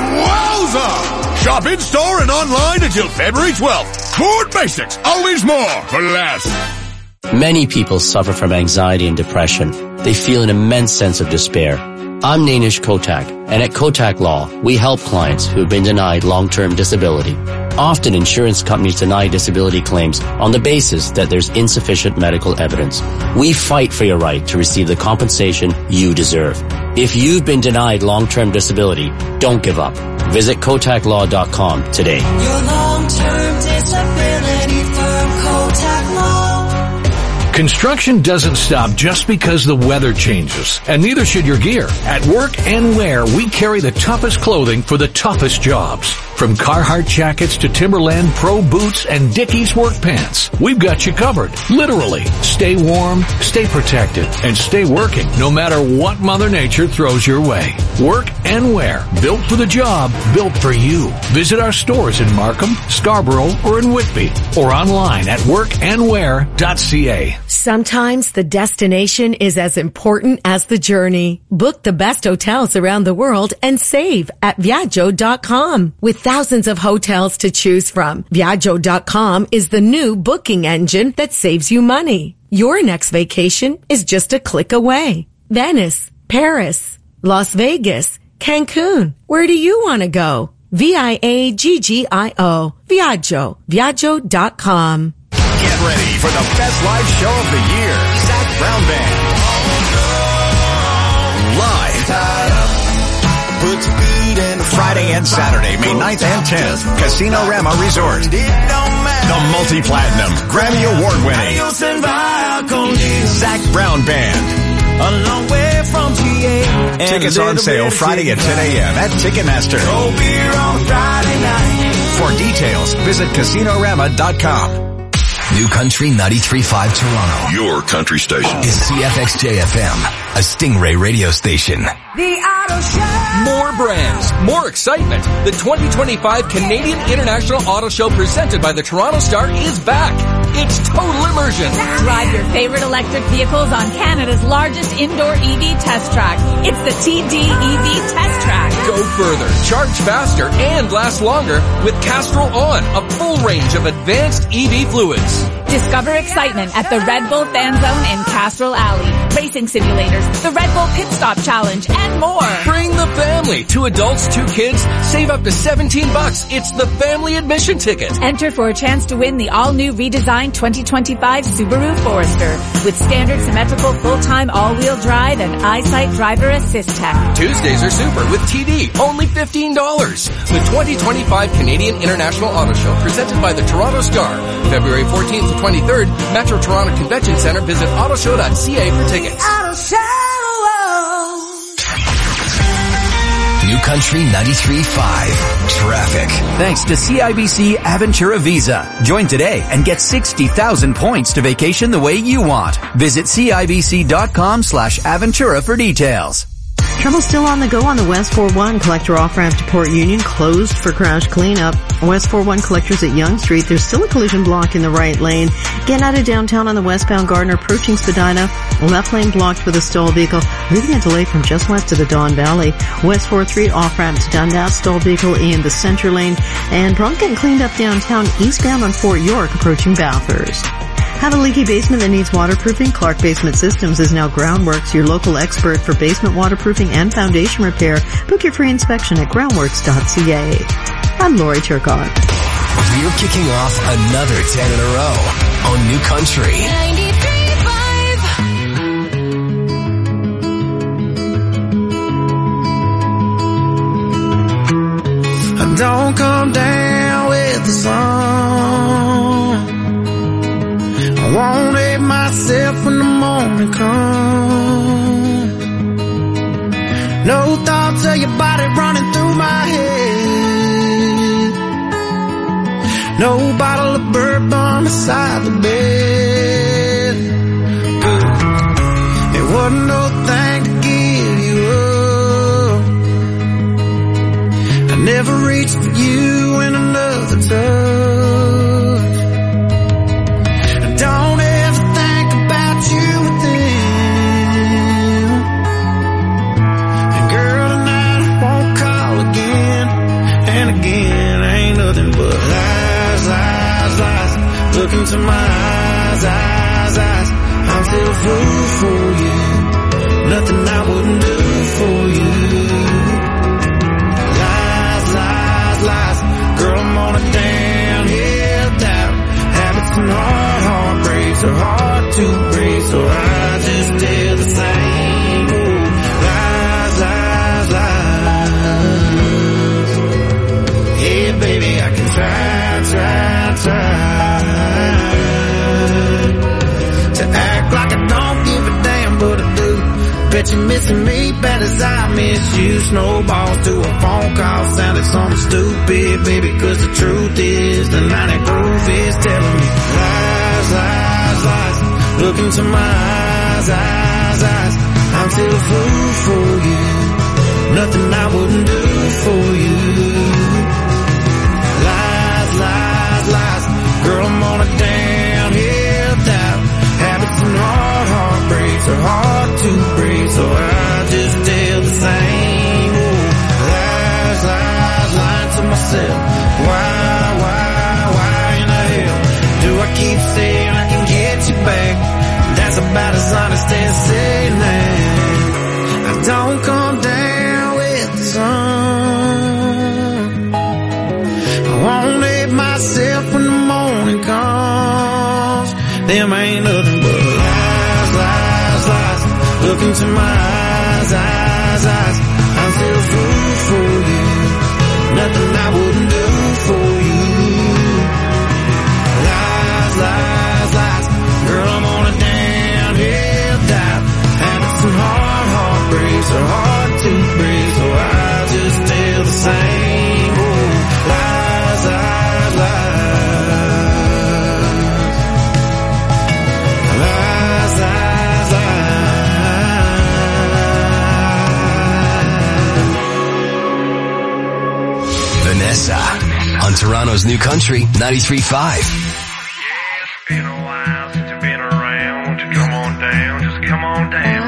wowza! Shop in-store and online until February 12th. Food Basics, always more for less. Many people suffer from anxiety and depression. They feel an immense sense of despair. I'm Nainish Kotak, and at Kotak Law, we help clients who have been denied long-term disability. Often insurance companies deny disability claims on the basis that there's insufficient medical evidence. We fight for your right to receive the compensation you deserve. If you've been denied long-term disability, don't give up. Visit KotakLaw.com today. Your long-term disability firm, Kotak Law. Construction doesn't stop just because the weather changes, and neither should your gear. At Work and Wear, we carry the toughest clothing for the toughest jobs. From Carhartt jackets to Timberland Pro boots and Dickies work pants, we've got you covered. Literally. Stay warm, stay protected, and stay working no matter what Mother Nature throws your way. Work and Wear. Built for the job, built for you. Visit our stores in Markham, Scarborough, or in Whitby, or online at workandwear.ca. Sometimes the destination is as important as the journey. Book the best hotels around the world and save at Viaggio.com. With thousands of hotels to choose from, Viaggio.com is the new booking engine that saves you money. Your next vacation is just a click away. Venice, Paris, Las Vegas, Cancun. Where do you want to go? Viaggio. Viaggio. Viaggio.com. Get ready for the best live show of the year. Zac Brown Band. Live. Friday and Saturday, May 9th and 10th. Casino Rama Resort. The multi-platinum, Grammy Award-winning Zac Brown Band. A long way from GA. Tickets on sale Friday at 10 a.m. at Ticketmaster. For details, visit CasinoRama.com. New Country 93.5 Toronto. Your country station. Is CFXJ-FM, a Stingray radio station. The Auto Show. More brands, more excitement. The 2025 Canadian International Auto Show presented by the Toronto Star is back. It's total immersion. Drive your favorite electric vehicles on Canada's largest indoor EV test track. It's the TD EV Test Track. Go further, charge faster, and last longer with Castrol On, a full range of advanced EV fluids. Discover excitement at the Red Bull Fan Zone in Castrol Alley. Racing simulators, the Red Bull Pit Stop Challenge, and more. Bring the family. 2 adults, 2 kids. Save up to $17. It's the family admission ticket. Enter for a chance to win the all-new redesigned 2025 Subaru Forester with standard symmetrical full-time all-wheel drive and EyeSight driver assist tech. Tuesdays are super with TD, only $15. The 2025 Canadian International Auto Show presented by the Toronto Star. February 14th to 23rd, Metro Toronto Convention Center. Visit autoshow.ca for tickets. Auto Show. New Country 93.5 Traffic. Thanks to CIBC Aventura Visa. Join today and get 60,000 points to vacation the way you want. Visit CIBC.com/Aventura for details. Trouble still on the go on the West 41 collector off-ramp to Port Union, closed for crash cleanup. West 41 collectors at Yonge Street, there's still a collision block in the right lane. Getting out of downtown on the westbound Gardner, approaching Spadina, left lane blocked with a stalled vehicle, leaving a delay from just west of the Don Valley. West 43 off-ramp to Dundas, stalled vehicle in the center lane, and problems getting cleaned up downtown eastbound on Fort York, approaching Bathurst. Have a leaky basement that needs waterproofing? Clark Basement Systems is now Groundworks, your local expert for basement waterproofing and foundation repair. Book your free inspection at groundworks.ca. I'm Lori Turcotte. We're kicking off another 10 in a row on New Country 93.5. I don't come down with the sun. I won't hate myself when the morning comes. No thoughts of your body running through my head. No bottle of bourbon beside the bed. It wasn't no thing to give you up. I never reached for you in another touch. I don't ever think about you within. And girl, tonight I won't call again. And again, ain't nothing but lies, lies, lies. Look into my eyes, eyes, eyes. I'm still a fool for you. Nothing I wouldn't do for you. Lies, lies, lies. Girl, I'm on a downhill doubt. Habits and heartbreaks are hard to break, so I just tell the same. Ooh, lies, lies, lies. Hey, baby, I can try to act like I don't give a damn, but I do. Bet you're missing me bad as I miss you. Snowballs to a phone call sounded something stupid, baby, cause the truth is the 90 groove is telling me lies, lies, lies. Look into my eyes, eyes, eyes. I'm still a fool for you. Nothing I wouldn't do for you. Lies, lies, lies. Girl, I'm on a downhill doubt. Habits and heartbreaks are hard to break, so I just tell the same. Ooh, lies, lies, lying to myself. Why in the hell do I keep saying I can get you back? That's about as honest as saying that. I don't come down with the sun. I won't hate myself when the morning comes. Them ain't nothing but lies, lies, lies. Look into my eyes, eyes, eyes. I'm still a fool for you. Nothing I wouldn't do for you. Lies, lies, lies. Girl, I'm on a downhill dive. Habits and heartbreaks are hard to break, so I just tell the same. Ooh, lies, lies, lies. Lies, lies, lies. Vanessa on Toronto's New Country 93.5. Been a while since you've been around. Come on down, just come on down.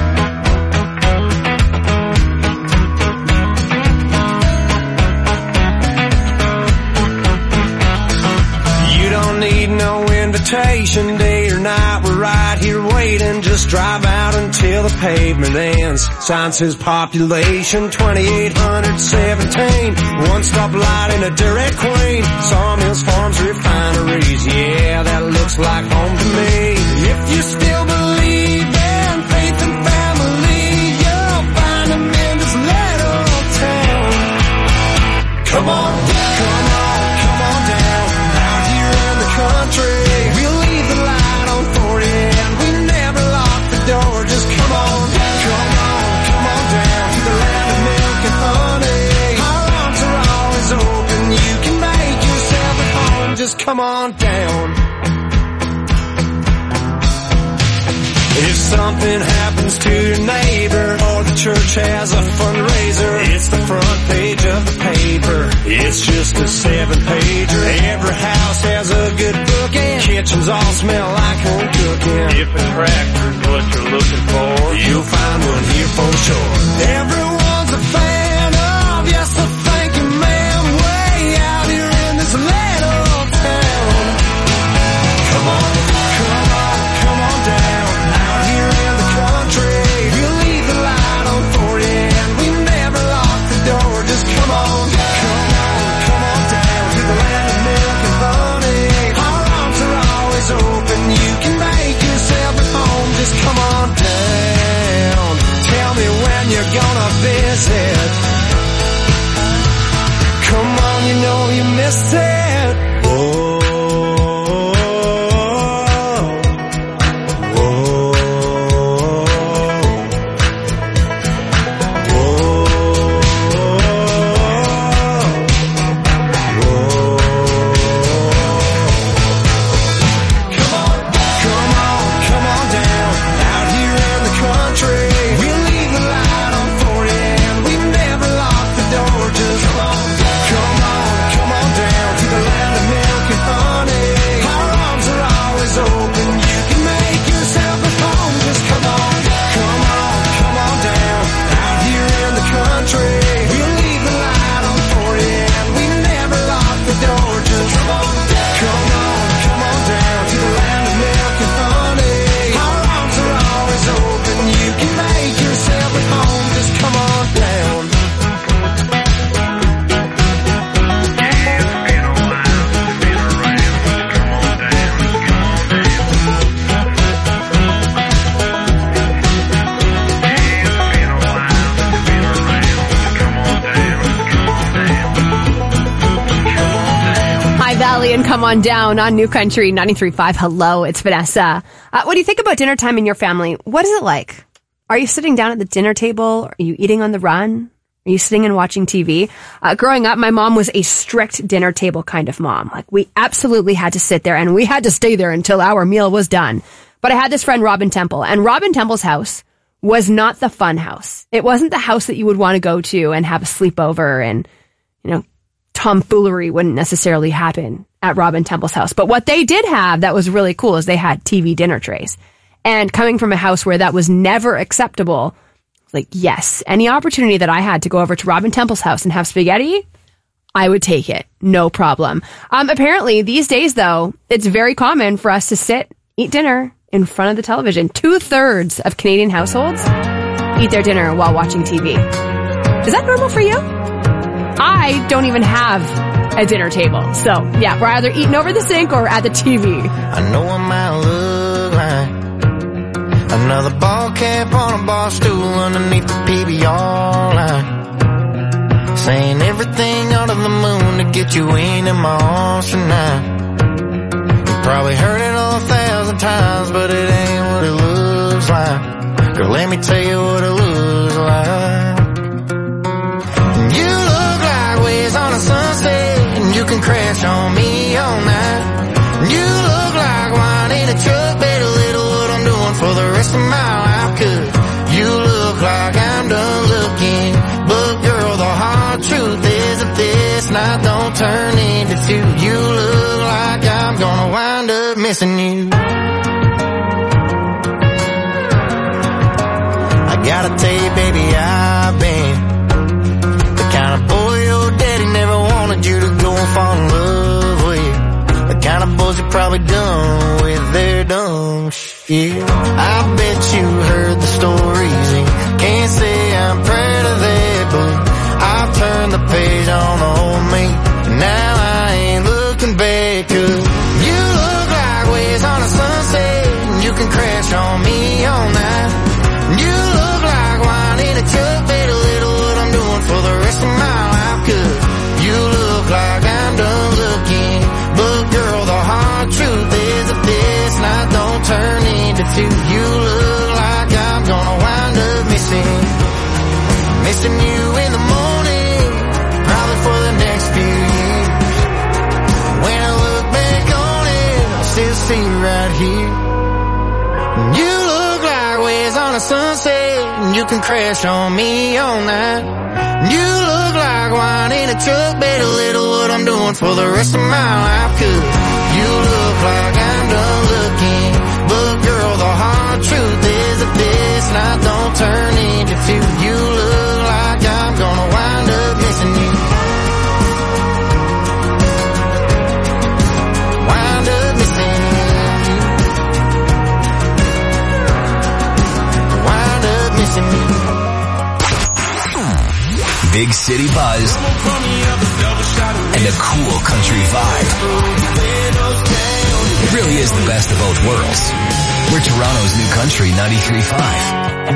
You don't need no invitation, day or night. We're right here waiting. Just drive out until the pavement ends. Sign says population 2817. One stop light in a direct queen. Sawmills, farms, refineries. Yeah, that looks like home to me. If you still believe in faith and family, you'll find them in this little town. Come on down, come on down. Out here in the country, we'll leave the light on for you, and we never lock the door. Just come on down, come on down to the land of milk and honey. Our arms are always open. You can make yourself at home. Just come on down. If something happens to your neighbor or the church has a fundraiser, it's the front page of the paper. It's just a 7-pager. Every house has a good book and kitchens all smell like home cooking. If a tractor's what you're looking for, you'll find one here for sure. Everyone's a fan of, yes, a thank you ma'am, way out here in this little town. Come on down. Out here in the country, we'll leave the light on for you, and we never lock the door. Just come on down to the land of milk Kelly and Come On Down on New Country 93.5. Hello, it's Vanessa. What do you think about dinner time in your family? What is it like? Are you sitting down at the dinner table? Are you eating on the run? Are you sitting and watching TV? Growing up, my mom was a strict dinner table kind of mom. Like, we absolutely had to sit there and we had to stay there until our meal was done. But I had this friend, Robin Temple, and Robin Temple's house was not the fun house. It wasn't the house that you would want to go to and have a sleepover, and, you know, tomfoolery wouldn't necessarily happen at Robin Temple's house. But what they did have that was really cool is they had TV dinner trays. And coming from a house where that was never acceptable, like, yes, any opportunity that I had to go over to Robin Temple's house and have spaghetti, I would take it. No problem. Apparently, these days, though, it's very common for us to sit, eat dinner in front of the television. 2/3 of Canadian households eat their dinner while watching TV. Is that normal for you? I don't even have a dinner table. So, yeah, we're either eating over the sink or at the TV. I know I might look like another ball cap on a bar stool underneath the PBR line, saying everything under the moon to get you into my arms tonight. You probably heard it 1,000 times, but it ain't what it looks like. Girl, let me tell you what it looks like. You look like waves on a sunset, and you can crash on me all night. You look like wine in a truck, better little what I'm doing for the rest of my life. 'Cause you look like I'm done looking, but girl, the hard truth is if this night don't turn into two, you look like I'm gonna wind up missing you. I gotta tell you, baby, I've been the kind of boy your daddy never wanted you to go and fall in love with. The kind of boys you probably done with their dumb shit. I bet you heard the stories and can't say I'm proud of that, but I've turned the page on old me. Now I ain't looking back, 'cause you look like waves on a sunset, and you can crash on me all night. You look like wine in a truck, better little what I'm doing for the rest of my life. 'Cause you look like I'm done looking, but girl, the hard truth is if this night don't turn into two, you look like I'm gonna wind up missing you in the morning, probably for the next few years. When I look back on it, I still see you right here. You look like waves on a sunset, and you can crash on me all night. You look like wine in a truck, better little what I'm doing for the rest of my life. 'Cause you look like I'm done looking, but girl, the hard truth is if this night don't turn into two, you look like I'm gonna wind up missing you. Wind up missing you. Wind up missing you. Big city buzz and a cool country vibe. It really is the best of both worlds. We're Toronto's New Country 93.5.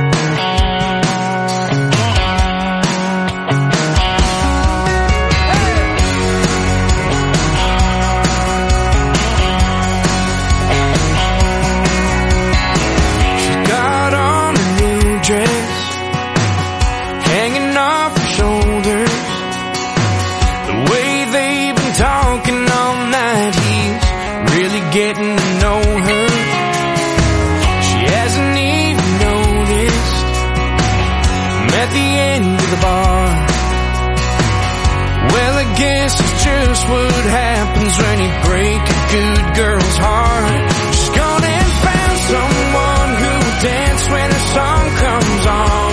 Getting to know her, she hasn't even noticed. I'm at the end of the bar. Well, I guess it's just what happens when you break a good girl's heart. She's gone and found someone who will dance when her song comes on.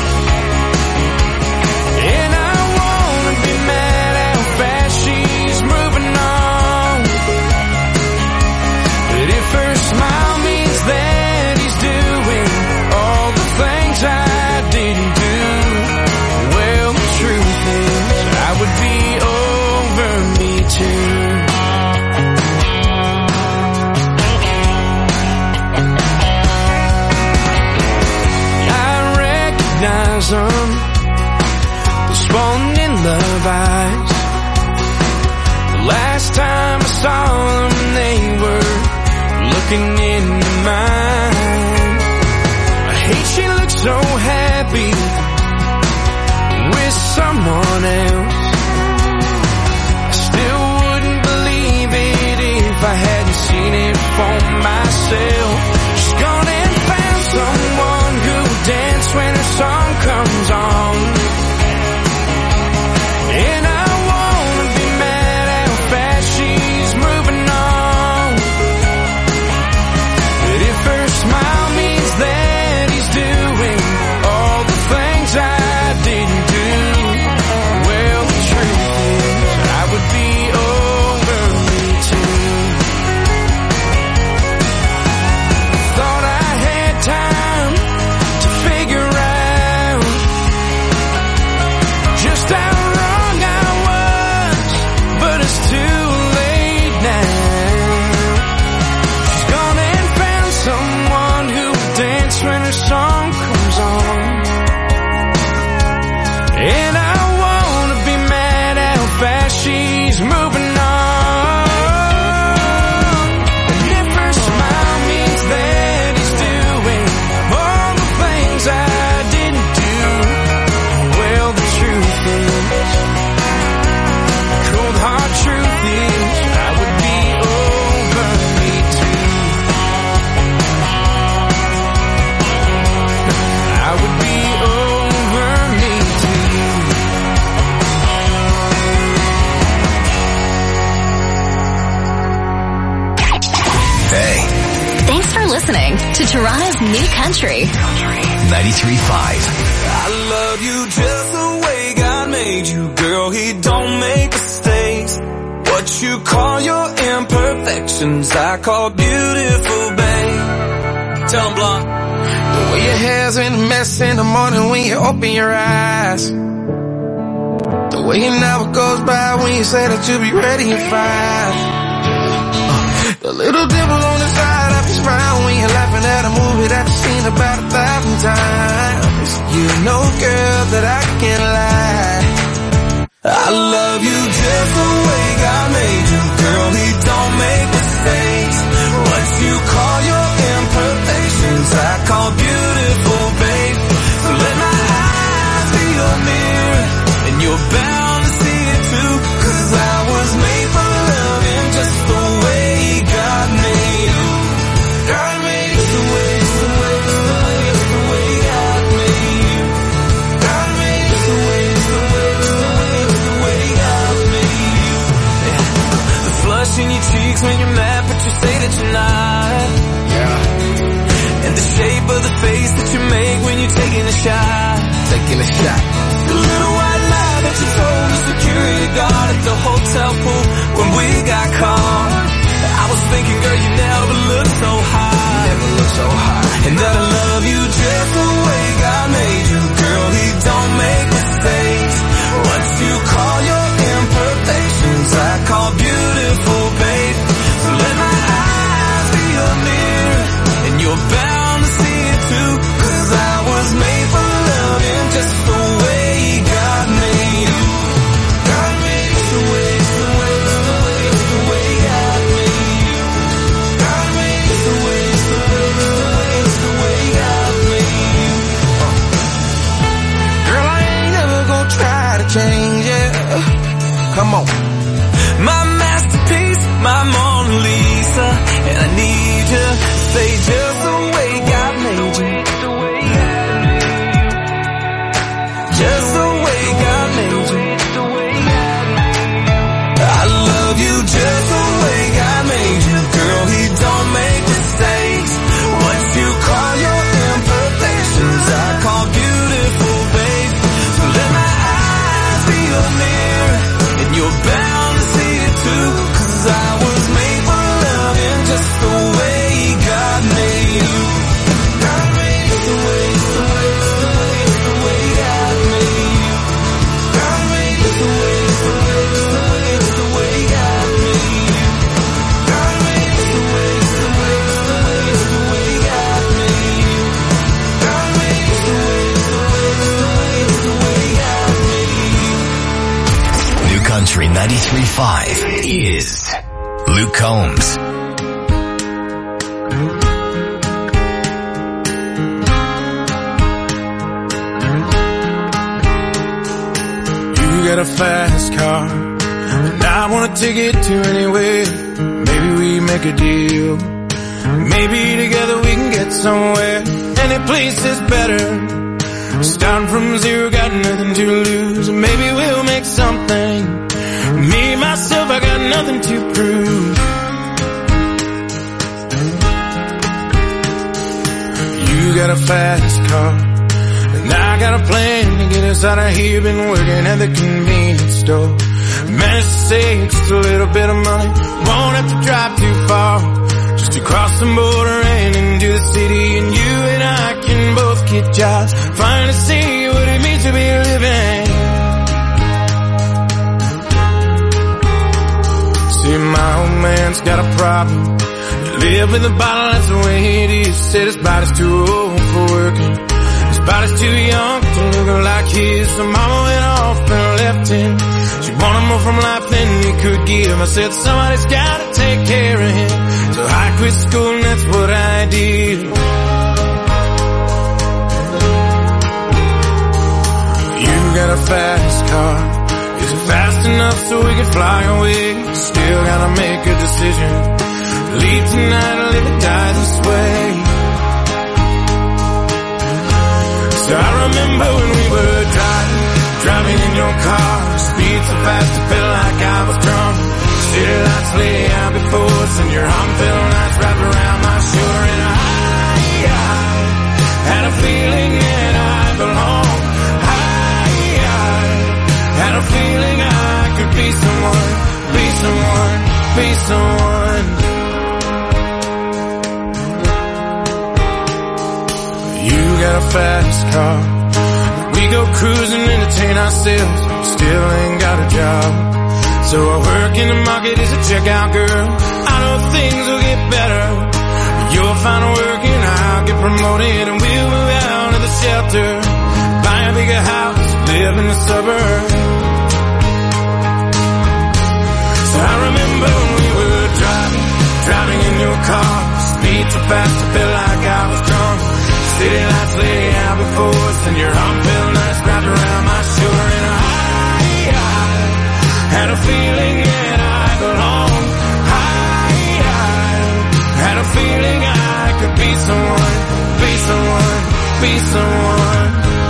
And I wanna be mad how fast she's moving on. If her smile means that he's doing all the things I didn't do, well, the truth is I would be over me too. I recognize them, the spawn in love eyes. The last time I saw looking into mine. I hate she looks so happy with someone else. I still wouldn't believe it if I hadn't seen it for myself. She's gone and found someone who'll dance when her song comes on. And I wanna be mad how fast she's moving on. But if her smile means that he's doing all the things I didn't do, well, the truth is I would be over me too. Thought I had time to figure out just how wrong I was, but it's too late now. She's gone and found someone who will dance when her song comes on. And I wanna be mad how fast she's moving on. And if her smile means that he's doing all the things I didn't do, well, the truth is, the cold hard truth is, I would be over me too. I would be over me too. Hey, Thanks for listening to Toronto's New Country. 93.5. I love you just the way God made you, girl. He don't make mistakes. What you call your imperfections, I call beautiful, babe. Tell 'em, Blanc. The way your hair's in a mess in the morning when you open your eyes. The way an hour goes by when you say that you'll be ready at 5. The little dimple on the side of your smile when you're laughing at a movie that you've seen about 1,000 times. You know, girl, that I can't lie. I love you just the way God made you, girl. He don't make mistakes. What you call your imperfections, I call beautiful, babe. So let my eyes be your mirror, and you're bound to see it too. 'Cause I was made for loving just the way God made you. God made it the way, the way, the way, the way God made you. God made it the way, the way, the way, the way God made you. Yeah. The flush in your cheeks when you're mad, but you say that you're not. Yeah. And the shape of the face that you make when you're taking a shot. Taking a shot. The little white lie that you told the security guard at the hotel pool when we got caught. I was thinking, girl, you never looked so high. Never looked so high. And that I love you just the way God made you, girl. He don't make mistakes. What you call your imperfections, I call beautiful, babe. So let my eyes be your mirror, and you're bound to see it too. 'Cause I was made for loving just the way God made you. God made it the way, the way, the way, the way God made you. God made it the way, the way, the way, the way God made you. Girl, I ain't never gonna try to change it. Come on. My masterpiece, my Mona Lisa, and I need you to stay just the way God made you. Just the way God made you. I love you just the way God made you, girl. He don't make mistakes. What you call your imperfections, I call beautiful, babe. So let my eyes be your mirror, and you're bound to see it too. 'Cause I was made for loving just the way God made you. God made it the way, the way, the way, the way God made you. God made it the way, the way, the way, the way God made you. God made it the way, the way, the way, the way God made you. God made it the way, the way, the way, the way God made you. New Country 93.5 is Luke Combs. got a fast car, and I want to take it to anywhere. Maybe we make a deal. Maybe together we can get somewhere. Any place is better. Starting from zero, got nothing to lose. Maybe we'll make something. Me, myself, I got nothing to prove. You got a fast car, and I got a plan to get us out of here. Been working at the convenience store. Managed to save just a little bit of money. Won't have to drive too far, just to cross the border and into the city. And you and I can both get jobs, finally see what it means to be living. See, my old man's got a problem. Live with a bottle, that's the way it is. Said his body's too old for working, his body's too young to look like his. So mama went off and left him. She wanted more from life than he could give. I said somebody's gotta take care of him. So I quit school and that's what I did. You got a fast car, is it fast enough so we can fly away? Still gotta make a decision. Leave tonight or live or die this way. So I remember when we were driving in your car. Speed so fast it felt like I was drunk. City lights lay out before us, and your arm felt nice wrapped around my shoulder. And I had a feeling that I belonged. I had a feeling I could be someone, be someone, be someone. You got a fast car, we go cruising, entertain ourselves. Still ain't got a job, so I work in the market as a checkout girl. I know things will get better. You'll find work and I'll get promoted, and we'll move out of the shelter, buy a bigger house, live in the suburbs. So I remember when we were driving in your car. Speed so fast it felt like I was drunk. City lights lay out before us, and your arm felt nice wrapped around my shoulder. And I had a feeling that I belonged. I had a feeling I could be someone, be someone, be someone.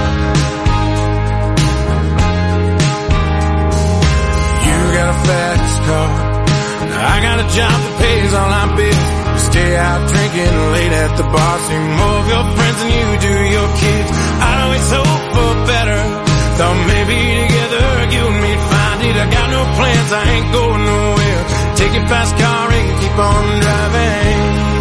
You got a fast car, I got a job that pays all our bills. Stay out drinking late at the bar. See more of your friends than you do your kids. I always hope for better. Thought maybe together you and me'd find it. I got no plans, I ain't going nowhere. Take your fast car and keep on driving.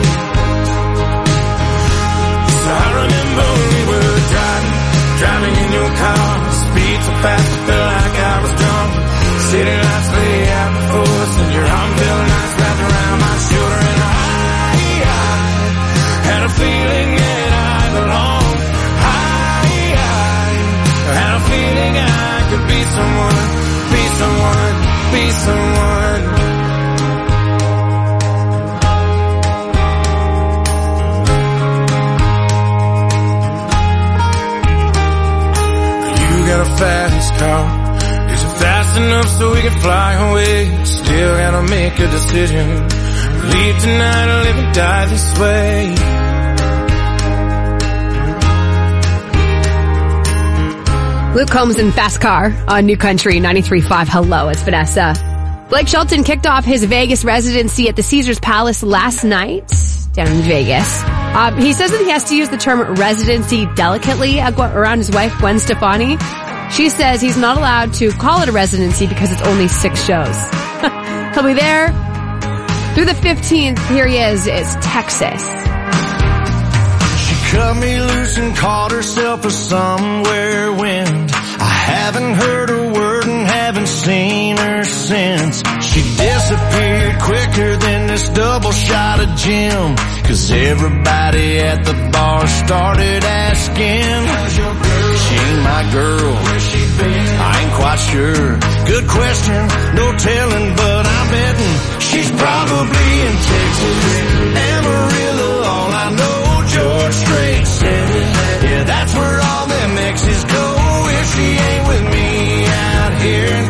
So I remember when we were driving in your car. Speed so fast it felt like I was drunk. City lights lay out before us, and your arm felt nice wrapped around my shoulder. And I had a feeling that I belonged. I had a feeling I could be someone, be someone, be someone. You got a fast car, is it fast enough so we can fly away? Still gotta make a decision. Leave tonight or live and die this way. Luke Combs in Fast Car on New Country 93.5. Hello, it's Vanessa. Blake Shelton kicked off his Vegas residency at the Caesars Palace last night down in Vegas. He says that he has to use the term residency delicately around his wife, Gwen Stefani. She says he's not allowed to call it a residency because it's only 6 shows. He'll be there through the 15th. Here he is. It's Texas. She cut me loose and called herself a somewhere wind. I haven't heard a word and haven't seen her since. She disappeared quicker than this double shot of gin. 'Cause everybody at the bar started asking, she ain't my girl, where's she been? I ain't quite sure. Good question, no telling, but I'm betting she's probably in Texas. Amarillo, all I know, George Strait said it. Yeah, that's where all them exes go. If she ain't with me out here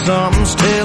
something's telling